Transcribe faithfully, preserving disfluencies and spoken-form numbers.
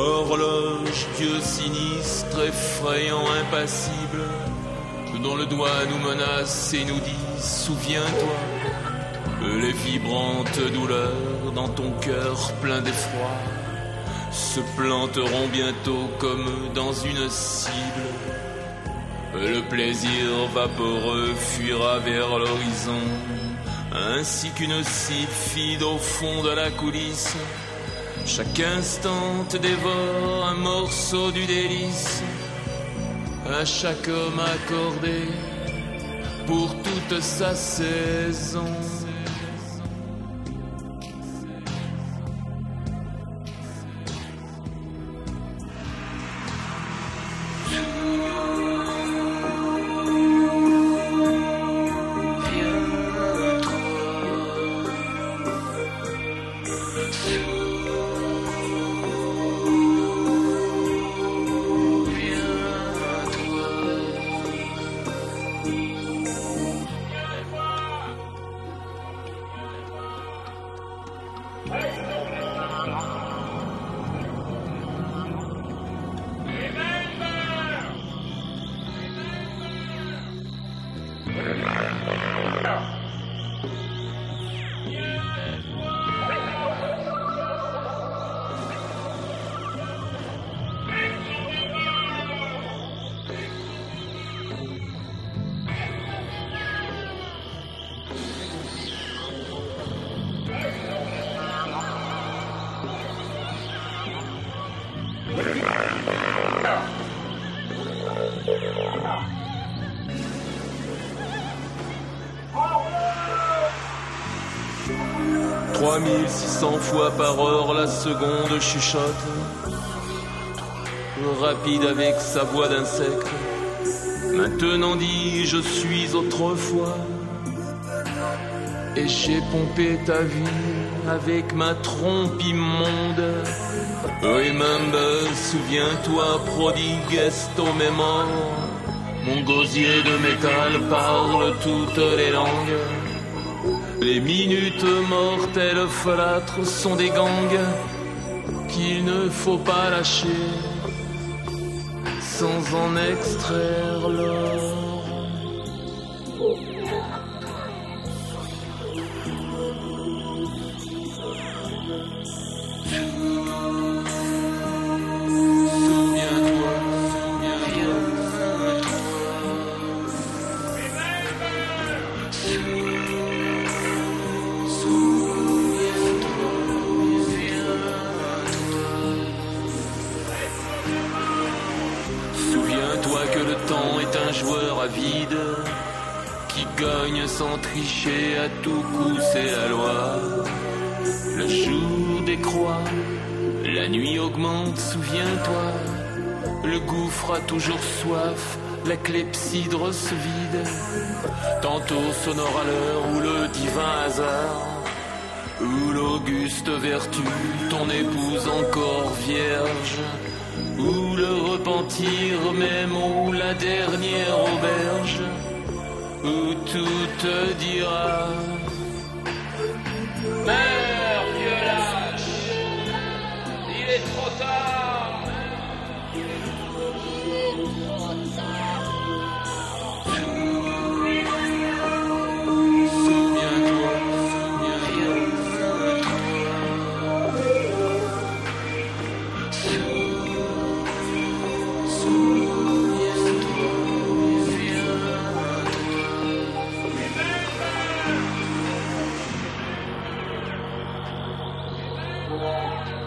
Horloge, Dieu sinistre, effrayant, impassible, dont le doigt nous menace et nous dit « Souviens-toi ». Les vibrantes douleurs dans ton cœur plein d'effroi se planteront bientôt comme dans une cible. Le plaisir vaporeux fuira vers l'horizon, ainsi qu'une sylphide au fond de la coulisse. Chaque instant te dévore un morceau du délice, à chaque homme accordé pour toute sa saison. trois mille six cents fois par heure la seconde chuchote, rapide avec sa voix d'insecte. Maintenant dit je suis autrefois, et j'ai pompé ta vie avec ma trompe immonde. Remember, souviens-toi, prodigue est au mémoire. Mon gosier de métal parle toutes les langues. Les minutes mortelles folâtres sont des gangs qu'il ne faut pas lâcher sans en extraire l'or. Avide, qui gagne sans tricher, à tout coup c'est la loi. Le jour décroît, la nuit augmente, souviens-toi. Le gouffre a toujours soif, la clepsydre se vide. Tantôt sonore à l'heure où le divin hasard, où l'auguste vertu, ton épouse encore vierge, ou le repentir même, ou la dernière auberge, où tout te dira meurs, vieux lâche, il est trop tard. Souviens-toi, souviens-toi.